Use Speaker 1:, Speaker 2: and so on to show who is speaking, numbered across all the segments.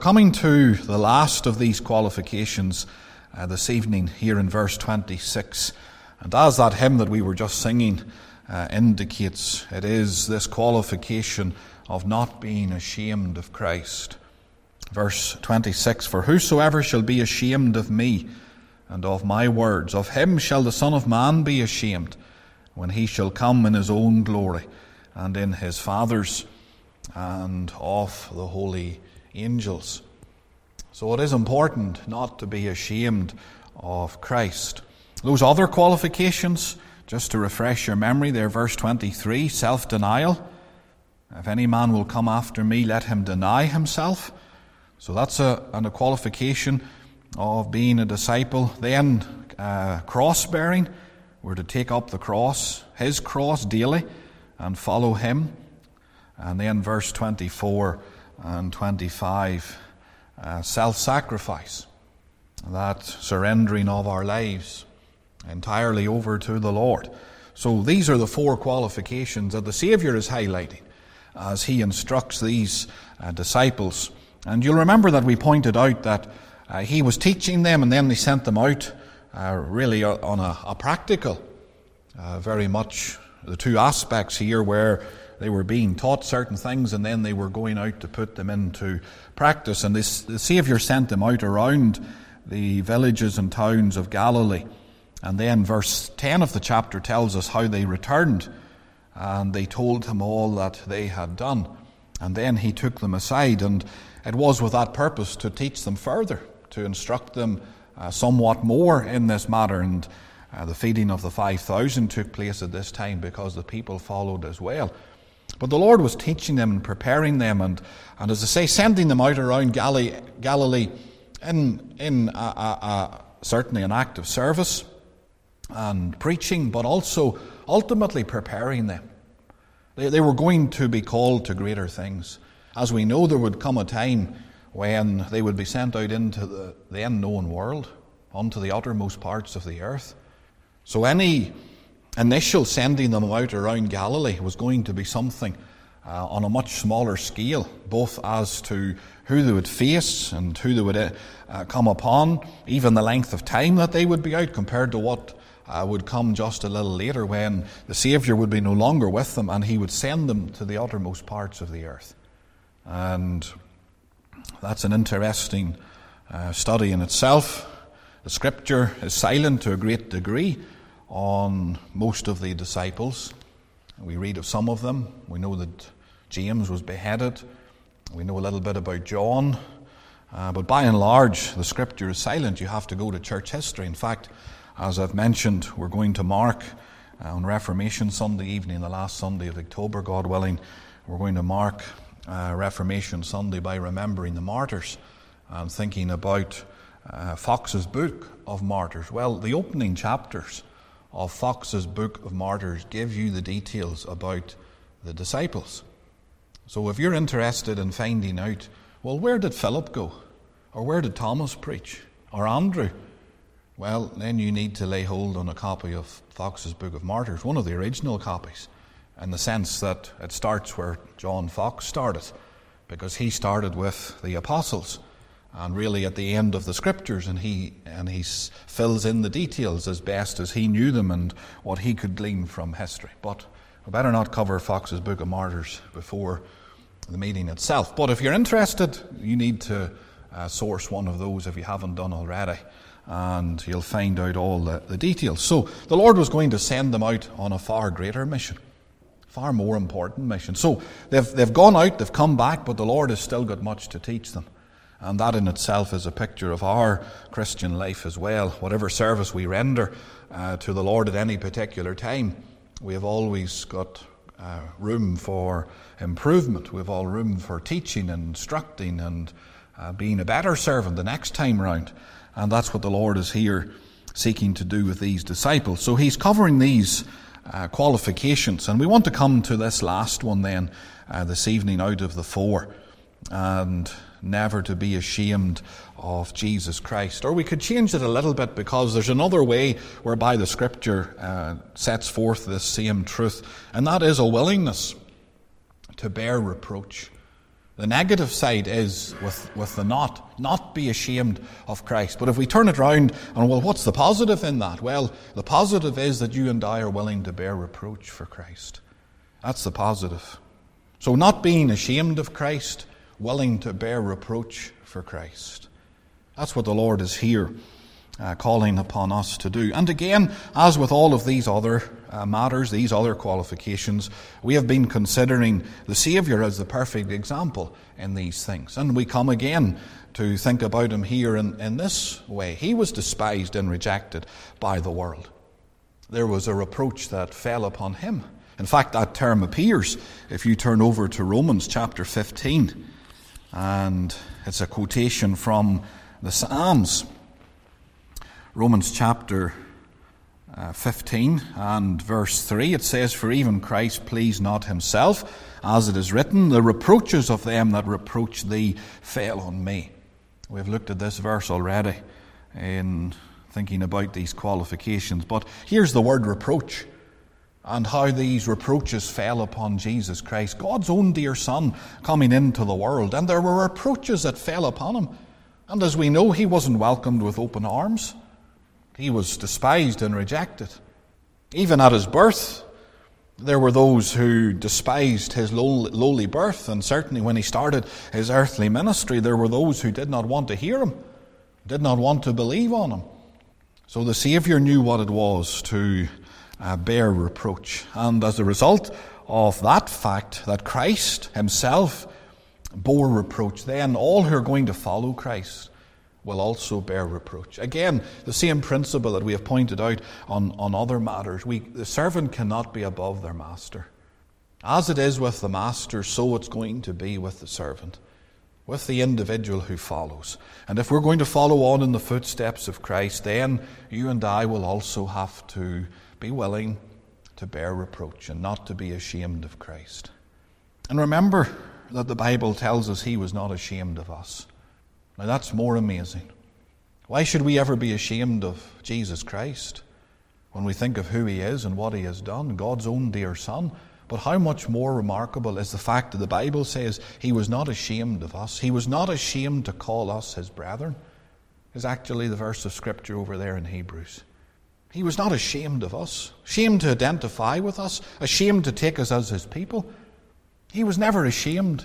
Speaker 1: Coming to the last of these qualifications this evening here in verse 26, and as that hymn that we were just singing indicates, it is this qualification of not being ashamed of Christ. Verse 26, "For whosoever shall be ashamed of me and of my words, of him shall the Son of Man be ashamed, when he shall come in his own glory, and in his Father's, and of the holy angels." So it is important not to be ashamed of Christ. Those other qualifications, just to refresh your memory, they're verse 23, self-denial. "If any man will come after me, let him deny himself." So that's a qualification of being a disciple. Then cross-bearing. We're to take up the cross, his cross daily, and follow him. And then verse 24 and 25, self-sacrifice, that surrendering of our lives entirely over to the Lord. So these are the four qualifications that the Saviour is highlighting as he instructs these disciples. And you'll remember that we pointed out that he was teaching them and then he sent them out really on a practical, very much the two aspects here where they were being taught certain things and then they were going out to put them into practice. And the Saviour sent them out around the villages and towns of Galilee. And then verse 10 of the chapter tells us how they returned and they told him all that they had done. And then he took them aside, and it was with that purpose to teach them further, to instruct them somewhat more in this matter. And the feeding of the 5,000 took place at this time because the people followed as well. But the Lord was teaching them and preparing them, and as I say, sending them out around Galilee in certainly an act of service and preaching, but also ultimately preparing them. They were going to be called to greater things. As we know, there would come a time when they would be sent out into the unknown world, unto the uttermost parts of the earth. So any initial sending them out around Galilee was going to be something on a much smaller scale, both as to who they would face and who they would come upon, even the length of time that they would be out compared to what would come just a little later when the Saviour would be no longer with them and he would send them to the uttermost parts of the earth. And that's an interesting study in itself. The Scripture is silent to a great degree on most of the disciples. We read of some of them. We know that James was beheaded. We know a little bit about John. But by and large, the Scripture is silent. You have to go to church history. In fact, as I've mentioned, we're going to mark on Reformation Sunday evening, the last Sunday of October, God willing, we're going to mark Reformation Sunday by remembering the martyrs and thinking about Fox's Book of Martyrs. Well, the opening chapters of Fox's Book of Martyrs give you the details about the disciples. So if you're interested in finding out, well, where did Philip go? Or where did Thomas preach? Or Andrew? Well, then you need to lay hold on a copy of Fox's Book of Martyrs, one of the original copies, in the sense that it starts where John Fox started, because he started with the apostles and really at the end of the Scriptures, and he fills in the details as best as he knew them and what he could glean from history. But we better not cover Fox's Book of Martyrs before the meeting itself. But if you're interested, you need to source one of those if you haven't done already, and you'll find out all the details. So the Lord was going to send them out on a far greater mission, far more important mission. So they've gone out, they've come back, but the Lord has still got much to teach them. And that in itself is a picture of our Christian life as well. Whatever service we render to the Lord at any particular time, we have always got room for improvement. We have all room for teaching and instructing and being a better servant the next time round. And that's what the Lord is here seeking to do with these disciples. So he's covering these qualifications. And we want to come to this last one then this evening out of the four. And never to be ashamed of Jesus Christ. Or we could change it a little bit, because there's another way whereby the Scripture sets forth this same truth, and that is a willingness to bear reproach. The negative side is with the not be ashamed of Christ. But if we turn it round, and well, what's the positive in that? Well, the positive is that you and I are willing to bear reproach for Christ. That's the positive. So not being ashamed of Christ, willing to bear reproach for Christ. That's what the Lord is here calling upon us to do. And again, as with all of these other matters, these other qualifications, we have been considering the Saviour as the perfect example in these things. And we come again to think about him here in this way. He was despised and rejected by the world. There was a reproach that fell upon him. In fact, that term appears if you turn over to Romans chapter 15. And it's a quotation from the Psalms. Romans chapter 15 and verse 3, it says, "For even Christ pleased not himself, as it is written, the reproaches of them that reproach thee fell on me." We've looked at this verse already in thinking about these qualifications. But here's the word reproach and how these reproaches fell upon Jesus Christ, God's own dear Son, coming into the world. And there were reproaches that fell upon him. And as we know, he wasn't welcomed with open arms. He was despised and rejected. Even at his birth, there were those who despised his lowly birth, and certainly when he started his earthly ministry, there were those who did not want to hear him, did not want to believe on him. So the Saviour knew what it was to bear reproach. And as a result of that fact, that Christ himself bore reproach, then all who are going to follow Christ will also bear reproach. Again, the same principle that we have pointed out on other matters. The servant cannot be above their master. As it is with the master, so it's going to be with the servant, with the individual who follows. And if we're going to follow on in the footsteps of Christ, then you and I will also have to be willing to bear reproach and not to be ashamed of Christ. And remember that the Bible tells us he was not ashamed of us. Now that's more amazing. Why should we ever be ashamed of Jesus Christ when we think of who he is and what he has done, God's own dear Son? But how much more remarkable is the fact that the Bible says he was not ashamed of us. He was not ashamed to call us his brethren. Is actually the verse of Scripture over there in Hebrews. He was not ashamed of us, ashamed to identify with us, ashamed to take us as his people. He was never ashamed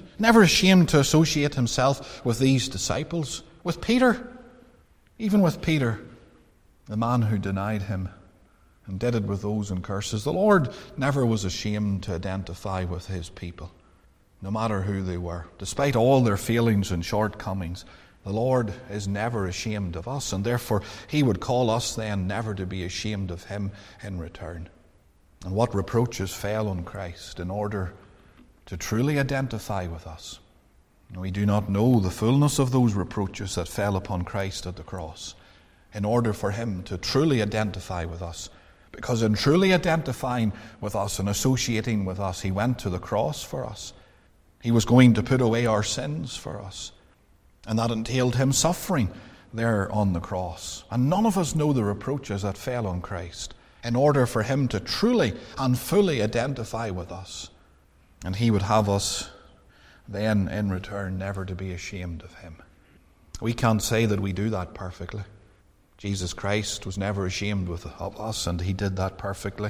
Speaker 1: to associate himself with these disciples, with Peter, even with Peter, the man who denied him and did it with oaths and curses. The Lord never was ashamed to identify with his people, no matter who they were. Despite all their failings and shortcomings, the Lord is never ashamed of us, and therefore he would call us then never to be ashamed of him in return. And what reproaches fell on Christ in order to truly identify with us. We do not know the fullness of those reproaches that fell upon Christ at the cross in order for him to truly identify with us. Because in truly identifying with us and associating with us, he went to the cross for us. He was going to put away our sins for us. And that entailed him suffering there on the cross. And none of us know the reproaches that fell on Christ in order for him to truly and fully identify with us. And he would have us then in return never to be ashamed of him. We can't say that we do that perfectly. Jesus Christ was never ashamed of us, and he did that perfectly.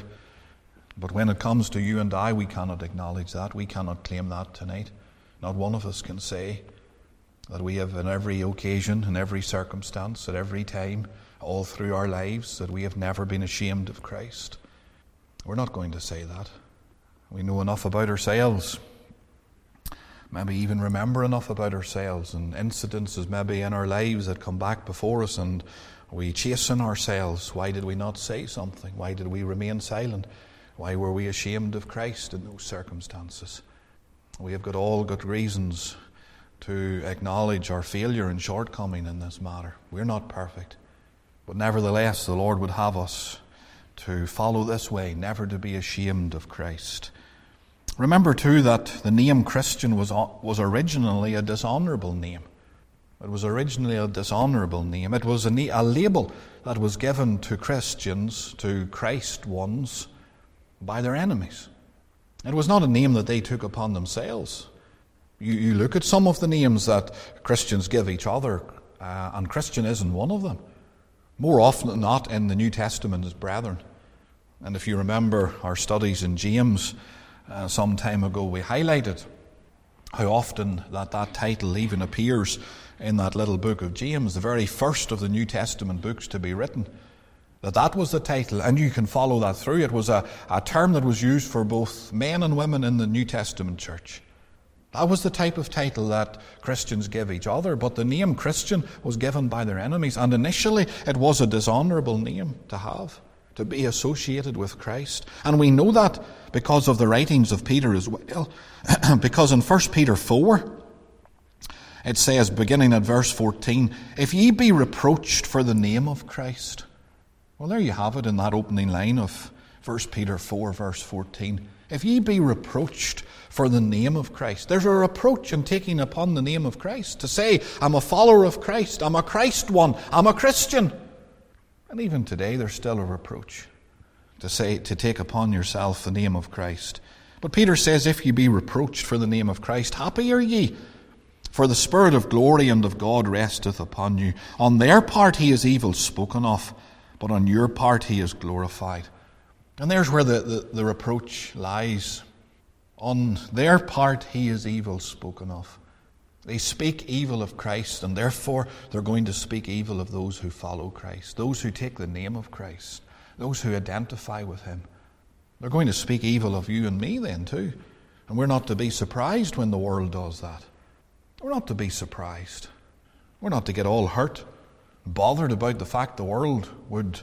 Speaker 1: But when it comes to you and I, we cannot acknowledge that. We cannot claim that tonight. Not one of us can say that we have in every occasion, in every circumstance, at every time, all through our lives, that we have never been ashamed of Christ. We're not going to say that. We know enough about ourselves, maybe even remember enough about ourselves and incidences maybe in our lives that come back before us, and we chasten ourselves. Why did we not say something? Why did we remain silent? Why were we ashamed of Christ in those circumstances? We have got all good reasons to acknowledge our failure and shortcoming in this matter. We're not perfect, but nevertheless the Lord would have us to follow this way, never to be ashamed of Christ. Remember too that the name Christian was originally a dishonourable name. It was originally a dishonourable name. It was a label that was given to Christians, to Christ ones, by their enemies. It was not a name that they took upon themselves. You look at some of the names that Christians give each other, and Christian isn't one of them. More often than not, in the New Testament is brethren. And if you remember our studies in James some time ago, we highlighted how often that title even appears in that little book of James, the very first of the New Testament books to be written. That was the title, and you can follow that through. It was a term that was used for both men and women in the New Testament church. That was the type of title that Christians give each other, but the name Christian was given by their enemies, and initially it was a dishonourable name to have, to be associated with Christ. And we know that because of the writings of Peter as well, because in 1 Peter 4, it says, beginning at verse 14, if ye be reproached for the name of Christ. Well, there you have it in that opening line of 1 Peter 4, verse 14. If ye be reproached for the name of Christ. There's a reproach in taking upon the name of Christ. To say, I'm a follower of Christ, I'm a Christ one, I'm a Christian. And even today there's still a reproach to take upon yourself the name of Christ. But Peter says, if ye be reproached for the name of Christ, happy are ye, for the Spirit of glory and of God resteth upon you. On their part he is evil spoken of, but on your part he is glorified. And there's where the reproach lies. On their part he is evil spoken of. They speak evil of Christ, and therefore they're going to speak evil of those who follow Christ, those who take the name of Christ, those who identify with him. They're going to speak evil of you and me then too. And we're not to be surprised when the world does that. We're not to be surprised. We're not to get all hurt, bothered about the fact the world would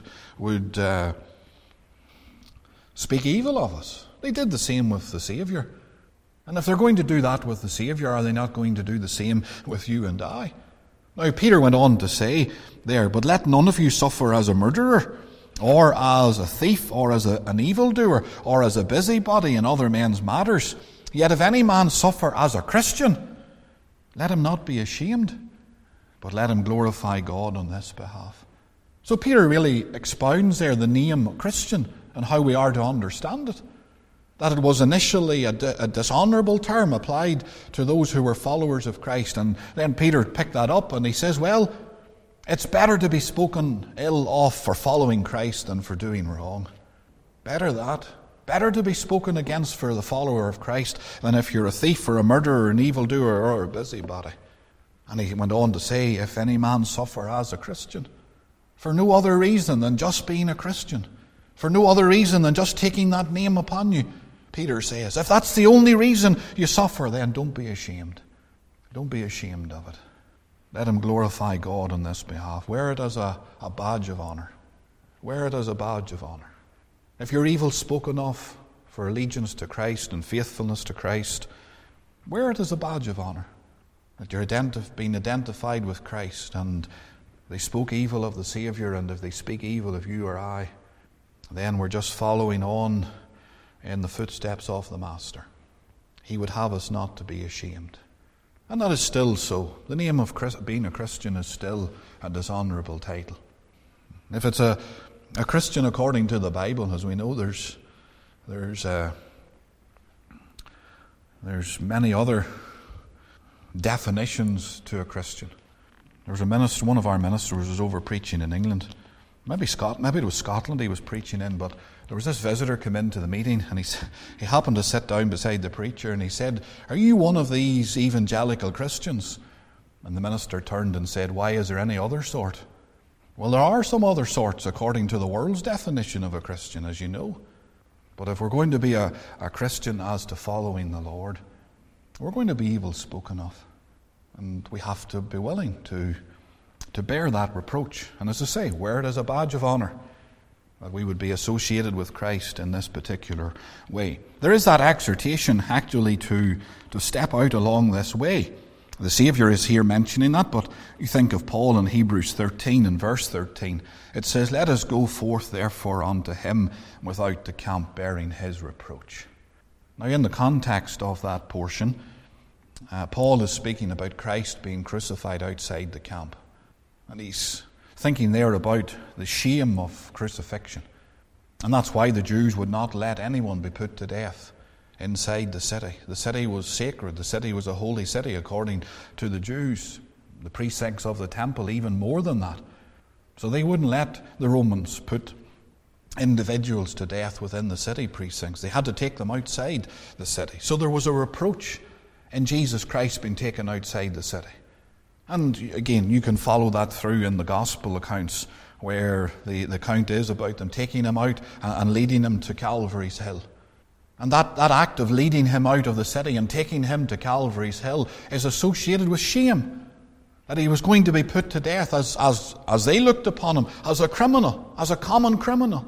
Speaker 1: speak evil of us. They did the same with the Saviour. And if they're going to do that with the Saviour, are they not going to do the same with you and I? Now, Peter went on to say there, but let none of you suffer as a murderer, or as a thief, or as an evildoer, or as a busybody in other men's matters. Yet if any man suffer as a Christian, let him not be ashamed, but let him glorify God on this behalf. So Peter really expounds there the name Christian and how we are to understand it. That it was initially a dishonourable term applied to those who were followers of Christ. And then Peter picked that up and he says, well, it's better to be spoken ill of for following Christ than for doing wrong. Better that. Better to be spoken against for the follower of Christ than if you're a thief or a murderer, an evildoer, or a busybody. And he went on to say, if any man suffer as a Christian, for no other reason than just being a Christian, for no other reason than just taking that name upon you, Peter says, if that's the only reason you suffer, then don't be ashamed. Don't be ashamed of it. Let him glorify God on this behalf. Wear it as a badge of honour. Wear it as a badge of honour. If you're evil spoken of for allegiance to Christ and faithfulness to Christ, wear it as a badge of honour. That you're being identified with Christ, and they spoke evil of the Saviour, and if they speak evil of you or I, then we're just following on in the footsteps of the Master. He would have us not to be ashamed. And that is still so. The name of being a Christian is still a dishonourable title. If it's a Christian according to the Bible, as we know, there's many other definitions to a Christian. There was a minister, one of our ministers was over preaching in England. Maybe it was Scotland he was preaching in, but there was this visitor come into the meeting, and he happened to sit down beside the preacher, and he said, "Are you one of these evangelical Christians?" And the minister turned and said, "Why, is there any other sort?" Well, there are some other sorts according to the world's definition of a Christian, as you know. But if we're going to be a Christian as to following the Lord, we're going to be evil spoken of. And we have to be willing to bear that reproach. And as I say, wear it as a badge of honour, that we would be associated with Christ in this particular way. There is that exhortation actually to step out along this way. The Saviour is here mentioning that, but you think of Paul in Hebrews 13 and verse 13. It says, "Let us go forth therefore unto him without the camp, bearing his reproach." Now in the context of that portion, Paul is speaking about Christ being crucified outside the camp. And he's thinking there about the shame of crucifixion. And that's why the Jews would not let anyone be put to death inside the city. The city was sacred. The city was a holy city according to the Jews. The precincts of the temple, even more than that. So they wouldn't let the Romans put individuals to death within the city precincts. They had to take them outside the city. So there was a reproach in Jesus Christ being taken outside the city. And again, you can follow that through in the gospel accounts, where the account is about them taking him out and leading him to Calvary's Hill. And that act of leading him out of the city and taking him to Calvary's Hill is associated with shame. That he was going to be put to death as they looked upon him, as a criminal, as a common criminal.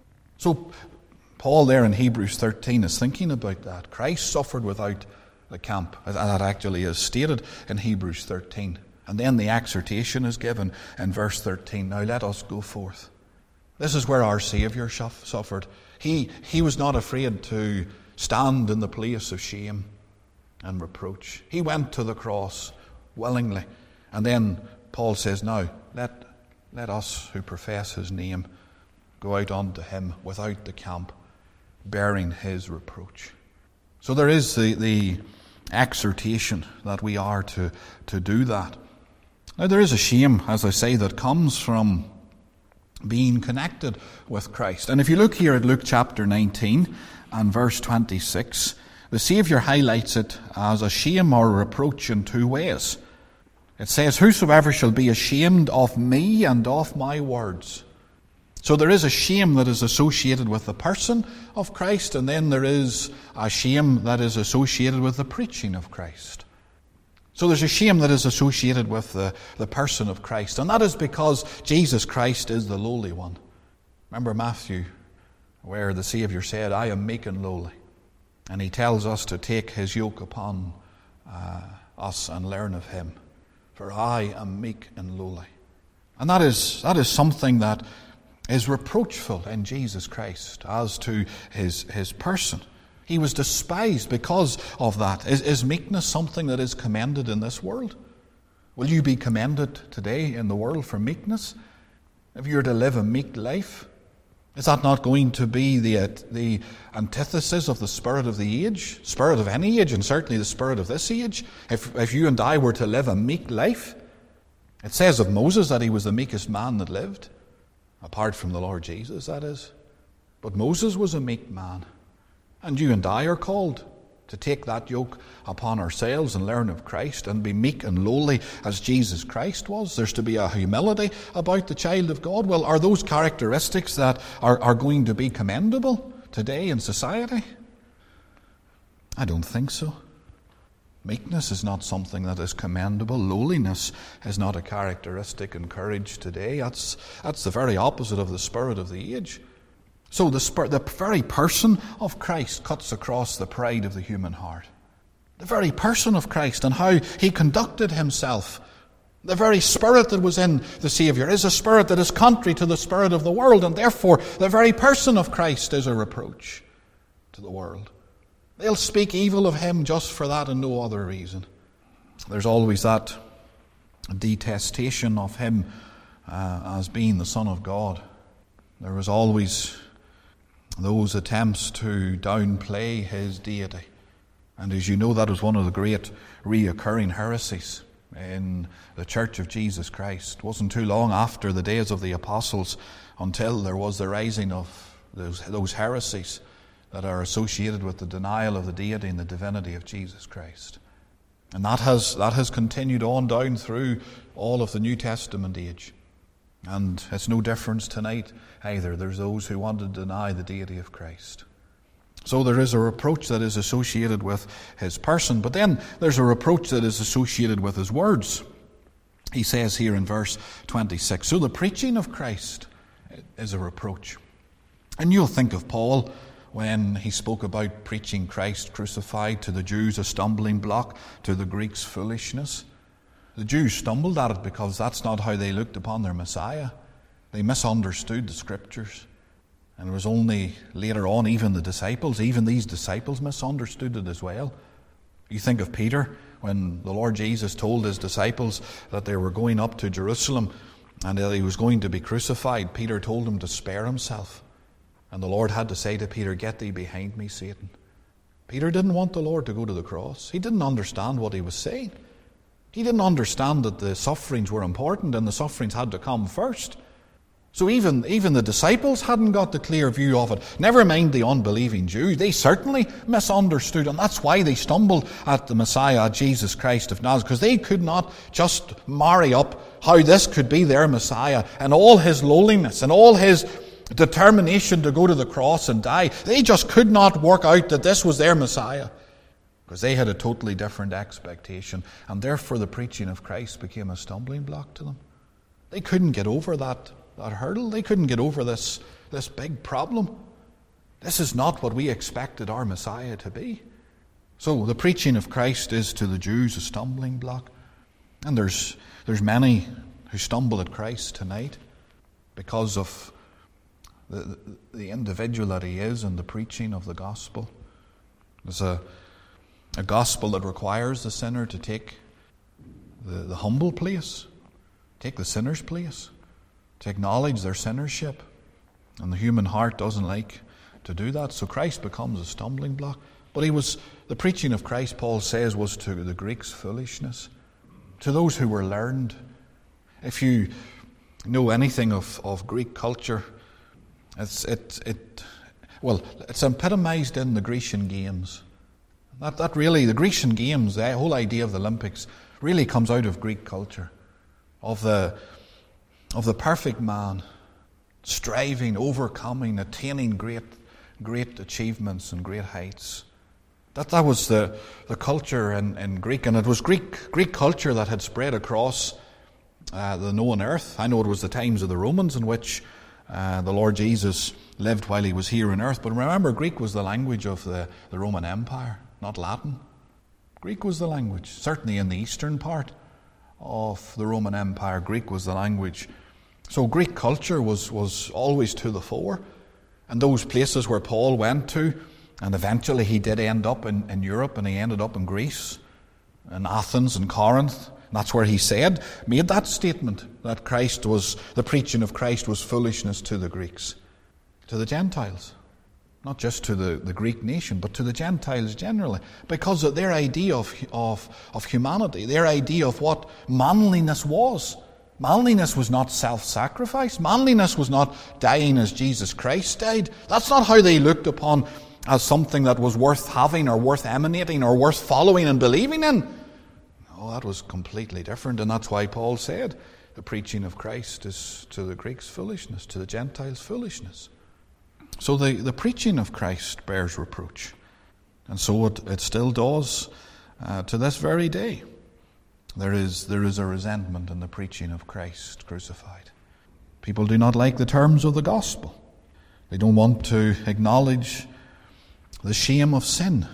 Speaker 1: So Paul there in Hebrews 13 is thinking about that. Christ suffered without the camp. That actually is stated in Hebrews 13. And then the exhortation is given in verse 13. Now let us go forth. This is where our Saviour suffered. He was not afraid to stand in the place of shame and reproach. He went to the cross willingly. And then Paul says, now let us who profess his name go out unto him without the camp, bearing his reproach. So there is the exhortation that we are to do that. Now there is a shame, as I say, that comes from being connected with Christ. And if you look here at Luke chapter 19 and verse 26, the Saviour highlights it as a shame or a reproach in two ways. It says, whosoever shall be ashamed of me and of my words. So there is a shame that is associated with the person of Christ, and then there is a shame that is associated with the preaching of Christ. So there's a shame that is associated with the person of Christ, and that is because Jesus Christ is the lowly one. Remember Matthew, where the Saviour said, I am meek and lowly. And he tells us to take his yoke upon us and learn of him. For I am meek and lowly. And that is something that is reproachful in Jesus Christ as to his person. He was despised because of that. Is meekness something that is commended in this world? Will you be commended today in the world for meekness? If you were to live a meek life, is that not going to be the antithesis of the spirit of the age? Spirit of any age, and certainly the spirit of this age? If you and I were to live a meek life, it says of Moses that he was the meekest man that lived. Apart from the Lord Jesus, that is. But Moses was a meek man. And you and I are called to take that yoke upon ourselves and learn of Christ and be meek and lowly as Jesus Christ was. There's to be a humility about the child of God. Well, are those characteristics that are going to be commendable today in society? I don't think so. Meekness is not something that is commendable. Lowliness is not a characteristic encouraged today. That's the very opposite of the spirit of the age. So the very person of Christ cuts across the pride of the human heart. The very person of Christ and how he conducted himself. The very spirit that was in the Saviour is a spirit that is contrary to the spirit of the world, and therefore the very person of Christ is a reproach to the world. They'll speak evil of him just for that and no other reason. There's always that detestation of him as being the Son of God. There was always those attempts to downplay his deity. And as you know, that was one of the great reoccurring heresies in the Church of Jesus Christ. It wasn't too long after the days of the apostles until there was the rising of those heresies that are associated with the denial of the deity and the divinity of Jesus Christ. And that has continued on down through all of the New Testament age. And it's no difference tonight either. There's those who want to deny the deity of Christ. So there is a reproach that is associated with his person, but then there's a reproach that is associated with his words. He says here in verse 26, so the preaching of Christ is a reproach. And you'll think of Paul when he spoke about preaching Christ crucified, to the Jews a stumbling block, to the Greeks foolishness. The Jews stumbled at it because that's not how they looked upon their Messiah. They misunderstood the Scriptures. And it was only later on, even these disciples misunderstood it as well. You think of Peter, when the Lord Jesus told his disciples that they were going up to Jerusalem and that he was going to be crucified. Peter told him to spare himself. And the Lord had to say to Peter, get thee behind me, Satan. Peter didn't want the Lord to go to the cross. He didn't understand what he was saying. He didn't understand that the sufferings were important and the sufferings had to come first. So even the disciples hadn't got the clear view of it. Never mind the unbelieving Jews. They certainly misunderstood, and that's why they stumbled at the Messiah, Jesus Christ of Nazareth, because they could not just marry up how this could be their Messiah and all his lowliness and all his determination to go to the cross and die. They just could not work out that this was their Messiah, because they had a totally different expectation, and therefore the preaching of Christ became a stumbling block to them. They couldn't get over that hurdle. They couldn't get over this big problem. This is not what we expected our Messiah to be. So the preaching of Christ is to the Jews a stumbling block. And there's many who stumble at Christ tonight because of the individual that he is in the preaching of the gospel. There's a gospel that requires the sinner to take the humble place, take the sinner's place, to acknowledge their sinnership. And the human heart doesn't like to do that, so Christ becomes a stumbling block. But the preaching of Christ, Paul says, was to the Greeks foolishness, to those who were learned. If you know anything of Greek culture, it's epitomized in the Grecian Games. That really, the Grecian Games, the whole idea of the Olympics, really comes out of Greek culture, of the perfect man, striving, overcoming, attaining great achievements and great heights. That was the culture in Greek, and it was Greek culture that had spread across the known earth. I know it was the times of the Romans in which the Lord Jesus lived while he was here on earth, but remember, Greek was the language of the Roman Empire, not Latin. Greek was the language, certainly in the eastern part of the Roman Empire. Greek was the language. So Greek culture was always to the fore. And those places where Paul went to, and eventually he did end up in Europe, and he ended up in Greece, in Athens and Corinth. And that's where he made that statement that the preaching of Christ was foolishness to the Greeks, to the Gentiles. Not just to the Greek nation, but to the Gentiles generally. Because of their idea of humanity, their idea of what manliness was. Manliness was not self-sacrifice. Manliness was not dying as Jesus Christ died. That's not how they looked upon as something that was worth having or worth emanating or worth following and believing in. No, that was completely different. And that's why Paul said the preaching of Christ is to the Greeks foolishness, to the Gentiles foolishness. So the preaching of Christ bears reproach. And so it still does to this very day. There is a resentment in the preaching of Christ crucified. People do not like the terms of the gospel. They don't want to acknowledge the shame of sin.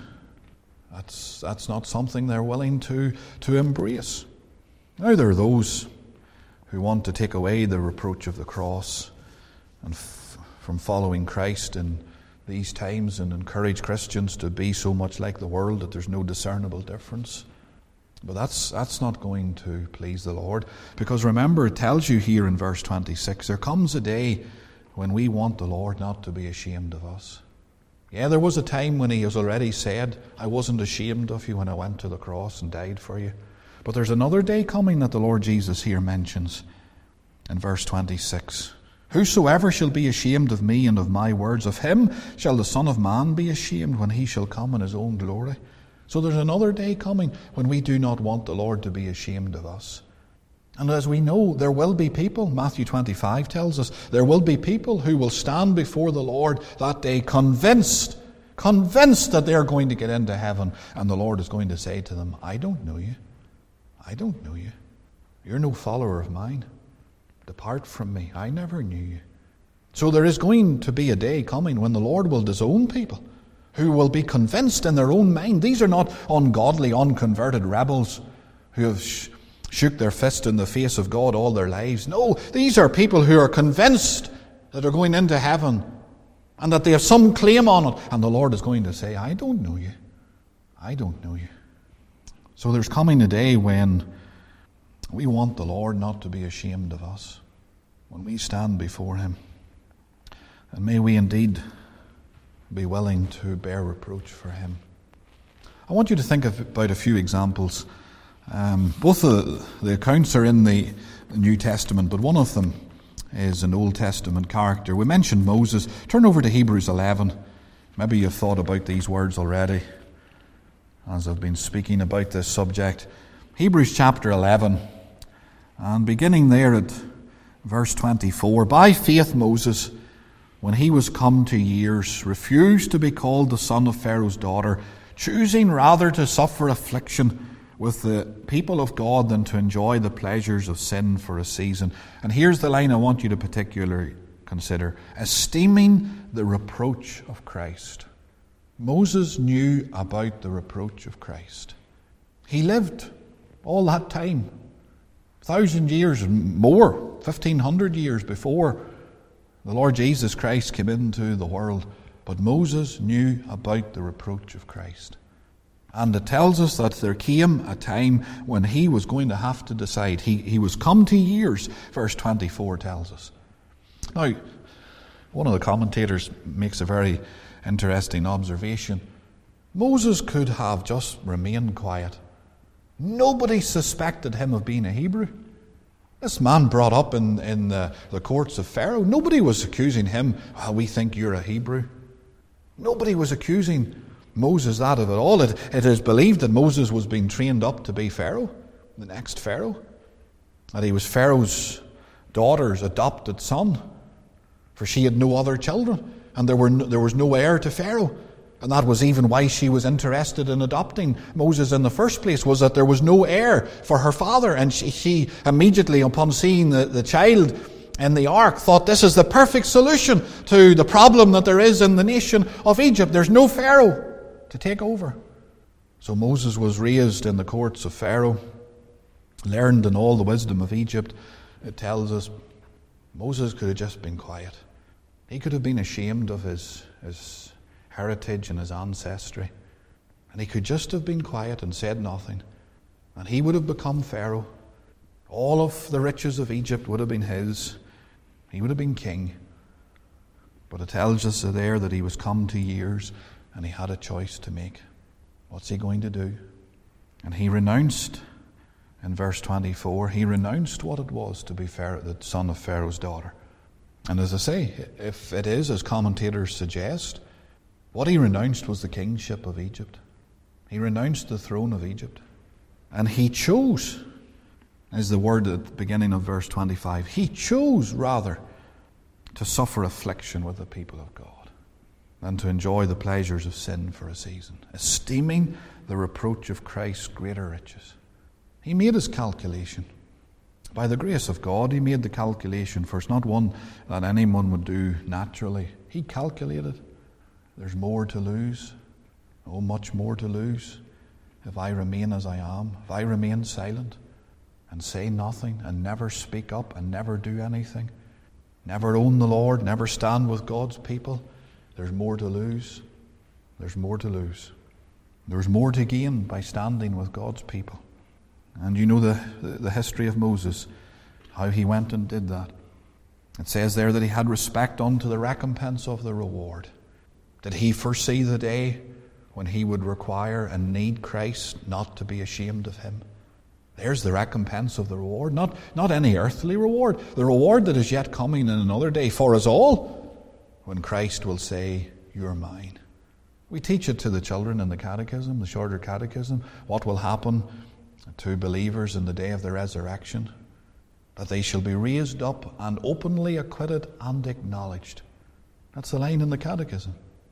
Speaker 1: That's not something they're willing to embrace. Now there are those who want to take away the reproach of the cross and from following Christ in these times and encourage Christians to be so much like the world that there's no discernible difference. But that's not going to please the Lord. Because remember, it tells you here in verse 26, there comes a day when we want the Lord not to be ashamed of us. Yeah, there was a time when he has already said, I wasn't ashamed of you when I went to the cross and died for you. But there's another day coming that the Lord Jesus here mentions in verse 26. Whosoever shall be ashamed of me and of my words, of him shall the Son of Man be ashamed when he shall come in his own glory. So there's another day coming when we do not want the Lord to be ashamed of us. And as we know, there will be people, Matthew 25 tells us, there will be people who will stand before the Lord that day convinced that they are going to get into heaven, and the Lord is going to say to them, I don't know you. I don't know you. You're no follower of mine. Depart from me. I never knew you. So there is going to be a day coming when the Lord will disown people who will be convinced in their own mind. These are not ungodly, unconverted rebels who have shook their fist in the face of God all their lives. No, these are people who are convinced that they're going into heaven and that they have some claim on it. And the Lord is going to say, I don't know you. I don't know you. So there's coming a day when we want the Lord not to be ashamed of us when we stand before him. And may we indeed be willing to bear reproach for him. I want you to think about a few examples. Both the accounts are in the New Testament, but one of them is an Old Testament character. We mentioned Moses. Turn over to Hebrews 11. Maybe you've thought about these words already as I've been speaking about this subject. Hebrews chapter 11, and beginning there at verse 24. By faith Moses, when he was come to years, refused to be called the son of Pharaoh's daughter, choosing rather to suffer affliction with the people of God than to enjoy the pleasures of sin for a season. And here's the line I want you to particularly consider. Esteeming the reproach of Christ. Moses knew about the reproach of Christ. He lived all that time, 1,000 years more, 1,500 years before the Lord Jesus Christ came into the world. But Moses knew about the reproach of Christ. And it tells us that there came a time when he was going to have to decide. He was come to years, verse 24 tells us. Now, one of the commentators makes a very interesting observation. Moses could have just remained quiet. Nobody suspected him of being a Hebrew. This man brought up in the courts of Pharaoh. Nobody was accusing him, we think you're a Hebrew. Nobody was accusing Moses that of it all. It is believed that Moses was being trained up to be Pharaoh, the next Pharaoh. That he was Pharaoh's daughter's adopted son, for she had no other children, and there was no heir to Pharaoh. And that was even why she was interested in adopting Moses in the first place, was that there was no heir for her father. And she immediately, upon seeing the child in the ark, thought this is the perfect solution to the problem that there is in the nation of Egypt. There's no Pharaoh to take over. So Moses was raised in the courts of Pharaoh, learned in all the wisdom of Egypt. It tells us Moses could have just been quiet. He could have been ashamed of his heritage and his ancestry. And he could just have been quiet and said nothing. And he would have become Pharaoh. All of the riches of Egypt would have been his. He would have been king. But it tells us there that he was come to years and he had a choice to make. What's he going to do? And he renounced, in verse 24, he renounced what it was to be Pharaoh, the son of Pharaoh's daughter. And as I say, if it is, as commentators suggest, what he renounced was the kingship of Egypt. He renounced the throne of Egypt. And he chose, is the word at the beginning of verse 25, he chose rather to suffer affliction with the people of God than to enjoy the pleasures of sin for a season, esteeming the reproach of Christ greater riches. He made his calculation. By the grace of God, he made the calculation, for it's not one that anyone would do naturally. He calculated. There's more to lose. Oh, much more to lose. If I remain as I am, if I remain silent and say nothing and never speak up and never do anything, never own the Lord, never stand with God's people, there's more to lose. There's more to lose. There's more to gain by standing with God's people. And you know the history of Moses, how he went and did that. It says there that he had respect unto the recompense of the reward. Did he foresee the day when he would require and need Christ not to be ashamed of him? There's the recompense of the reward, not any earthly reward, the reward that is yet coming in another day for us all, when Christ will say, you're mine. We teach it to the children in the catechism, the shorter catechism, what will happen to believers in the day of the resurrection, that they shall be raised up and openly acquitted and acknowledged. That's the line in the catechism.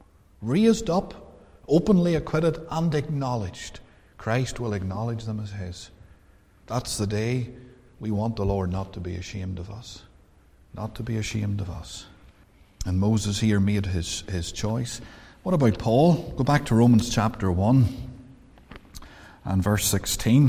Speaker 1: Raised up, openly acquitted and acknowledged. Christ will acknowledge them as his. That's the day we want the Lord not to be ashamed of us. Not to be ashamed of us. And Moses here made his choice. What about Paul? Go back to Romans chapter 1 and verse 16.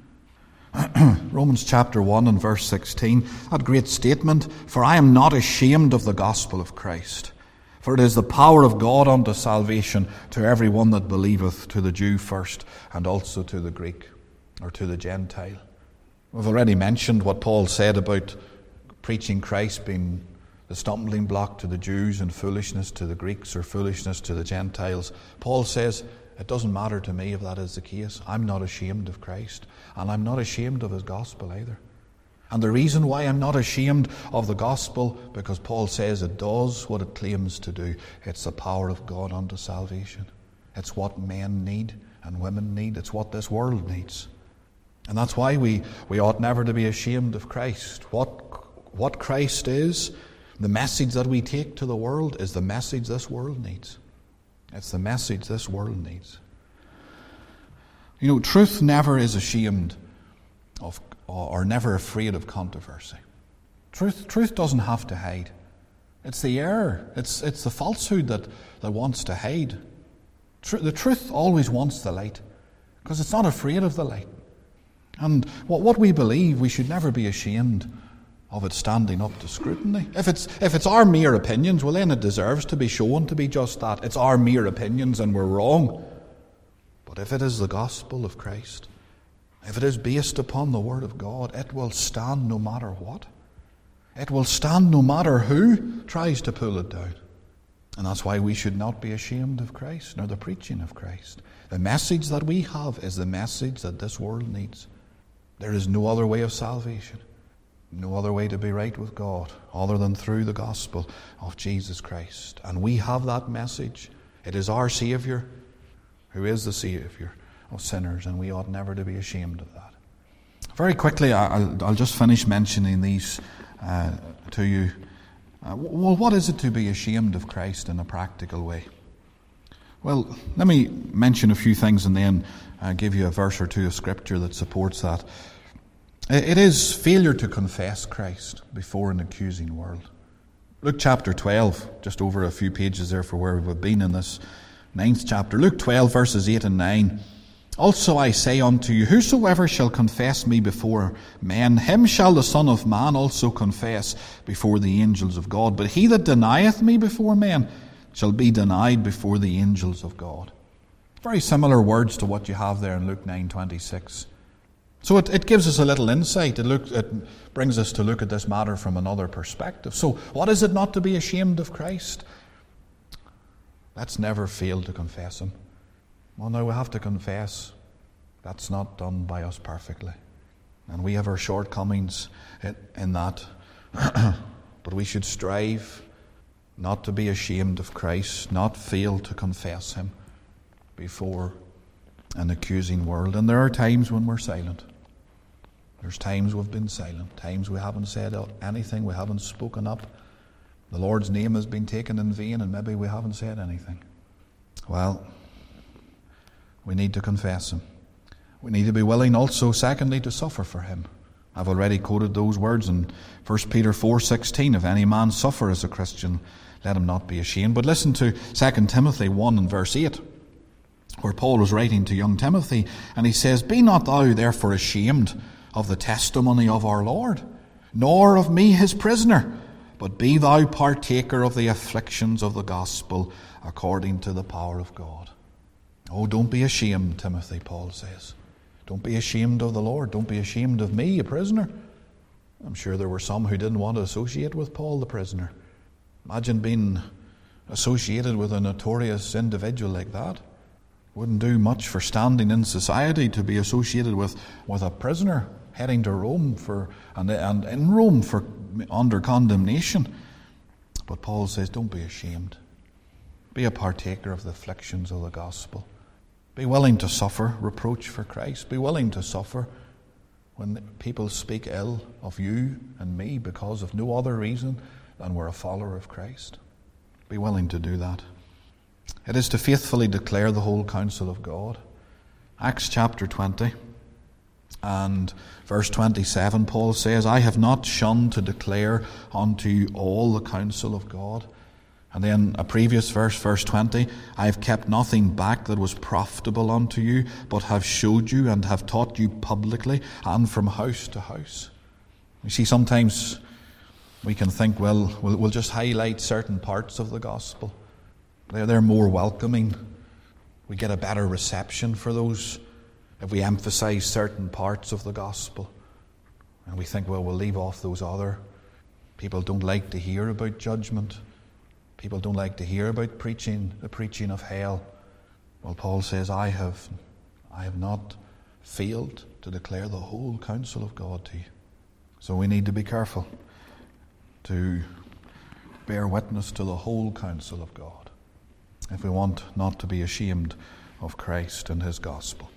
Speaker 1: Romans chapter 1 and verse 16. That great statement, for I am not ashamed of the gospel of Christ. For it is the power of God unto salvation to every one that believeth, to the Jew first, and also to the Greek, or to the Gentile. We've already mentioned what Paul said about preaching Christ being the stumbling block to the Jews and foolishness to the Greeks, or foolishness to the Gentiles. Paul says, It doesn't matter to me if that is the case. I'm not ashamed of Christ, and I'm not ashamed of his gospel either. And the reason why I'm not ashamed of the gospel, because Paul says it does what it claims to do. It's the power of God unto salvation. It's what men need and women need. It's what this world needs. And that's why we ought never to be ashamed of Christ. What Christ is, the message that we take to the world, is the message this world needs. It's the message this world needs. You know, truth never is ashamed of or never afraid of controversy. Truth doesn't have to hide. It's the error. It's the falsehood that wants to hide. The truth always wants the light, because it's not afraid of the light. And what we believe, we should never be ashamed of it standing up to scrutiny. If it's our mere opinions, well then it deserves to be shown to be just that. It's our mere opinions and we're wrong. But if it is the gospel of Christ, if it is based upon the Word of God, it will stand no matter what. It will stand no matter who tries to pull it down. And that's why we should not be ashamed of Christ, nor the preaching of Christ. The message that we have is the message that this world needs. There is no other way of salvation, no other way to be right with God, other than through the gospel of Jesus Christ. And we have that message. It is our Saviour, who is the Saviour of sinners, and we ought never to be ashamed of that. Very quickly, I'll just finish mentioning these to you. Well, what is it to be ashamed of Christ in a practical way? Well, let me mention a few things and then give you a verse or two of Scripture that supports that. It is failure to confess Christ before an accusing world. Luke chapter 12, just over a few pages there for where we've been in this 9th chapter. Luke 12, verses 8 and 9. Also I say unto you, whosoever shall confess me before men, him shall the Son of Man also confess before the angels of God. But he that denieth me before men shall be denied before the angels of God. Very similar words to what you have there in Luke 9:26. So it gives us a little insight. It brings us to look at this matter from another perspective. So what is it not to be ashamed of Christ? Let's never fail to confess him. Well, now we have to confess that's not done by us perfectly. And we have our shortcomings in that. But we should strive not to be ashamed of Christ, not fail to confess him before an accusing world. And there are times when we're silent. There's times we've been silent, times we haven't said anything, we haven't spoken up. The Lord's name has been taken in vain and maybe we haven't said anything. Well, we need to confess him. We need to be willing also, secondly, to suffer for him. I've already quoted those words in 1 Peter 4:16. If any man suffer as a Christian, let him not be ashamed. But listen to 2 Timothy 1 and verse 8, where Paul was writing to young Timothy, and he says, Be not thou therefore ashamed of the testimony of our Lord, nor of me his prisoner, but be thou partaker of the afflictions of the gospel according to the power of God. Oh, don't be ashamed, Timothy, Paul says. Don't be ashamed of the Lord. Don't be ashamed of me, a prisoner. I'm sure there were some who didn't want to associate with Paul, the prisoner. Imagine being associated with a notorious individual like that. Wouldn't do much for standing in society to be associated with a prisoner heading to Rome and in Rome for under condemnation. But Paul says, don't be ashamed. Be a partaker of the afflictions of the gospel. Be willing to suffer reproach for Christ. Be willing to suffer when people speak ill of you and me because of no other reason than we're a follower of Christ. Be willing to do that. It is to faithfully declare the whole counsel of God. Acts chapter 20 and verse 27, Paul says, I have not shunned to declare unto you all the counsel of God. And then a previous verse, verse 20, I have kept nothing back that was profitable unto you, but have showed you and have taught you publicly and from house to house. You see, sometimes we can think, well, we'll just highlight certain parts of the gospel. They're more welcoming. We get a better reception for those if we emphasize certain parts of the gospel. And we think, well, we'll leave off those other. People don't like to hear about judgment. People don't like to hear about the preaching of hell. Well, Paul says, I have not failed to declare the whole counsel of God to you. So we need to be careful to bear witness to the whole counsel of God if we want not to be ashamed of Christ and his gospel.